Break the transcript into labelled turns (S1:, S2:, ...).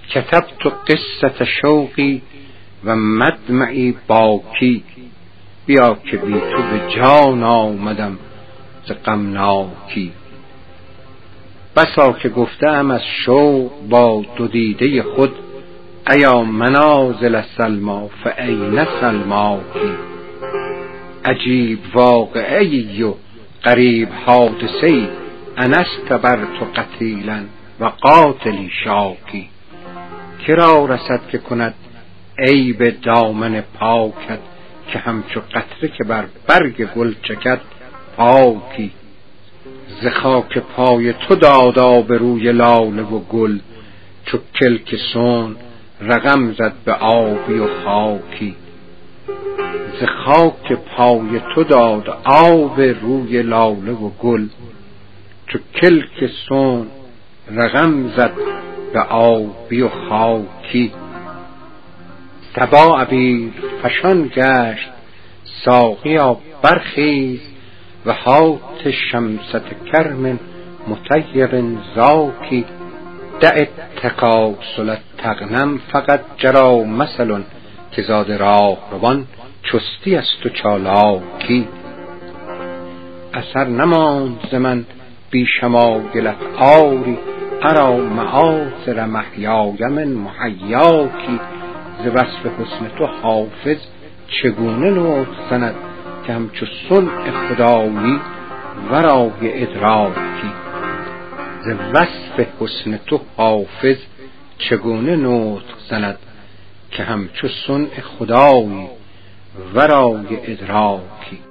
S1: کتبت قصة شوقی و مدمعی باکی، بیا که بی تو به جان آمدم ز غمناکی. بسا که گفتم از شوق با دو دیده خود، ایا منازل سلمی فأین سلماکی. عجیب واقعه‌ای و غریب حادثه‌ای، انا استبرت قتیلا و قاتلی شاکی. کرا رسد که کند عیب دامن پاکت، که همچو قطره که بر برگ گل چکد پاکی. ز خاک پای تو داد آبروی لاله و گل، چو کلک صنع رقم زد به آبی و خاکی. ز خاک پای تو داد آب روی لاله و گل، چو کلک صنع رقم زد به آبی و خاکی. صبا عبیر فشان گشت ساقیا برخیز، و هات شمسة کرم مطیب زاکی. دع التکاسل تغنم فقط جری مثل، که زاد راه روان چستی است و چالاکی. اثر نماند ز من بی شمایلت آری، اری مآثر محیای من محیاکی. ز وصف حسن تو حافظ چگونه نطق زند، که همچو صنع خدایی ورای ادراکی. ز وصف حسن تو حافظ چگونه نطق زند، که همچو صنع خدایی ورای ادراکی.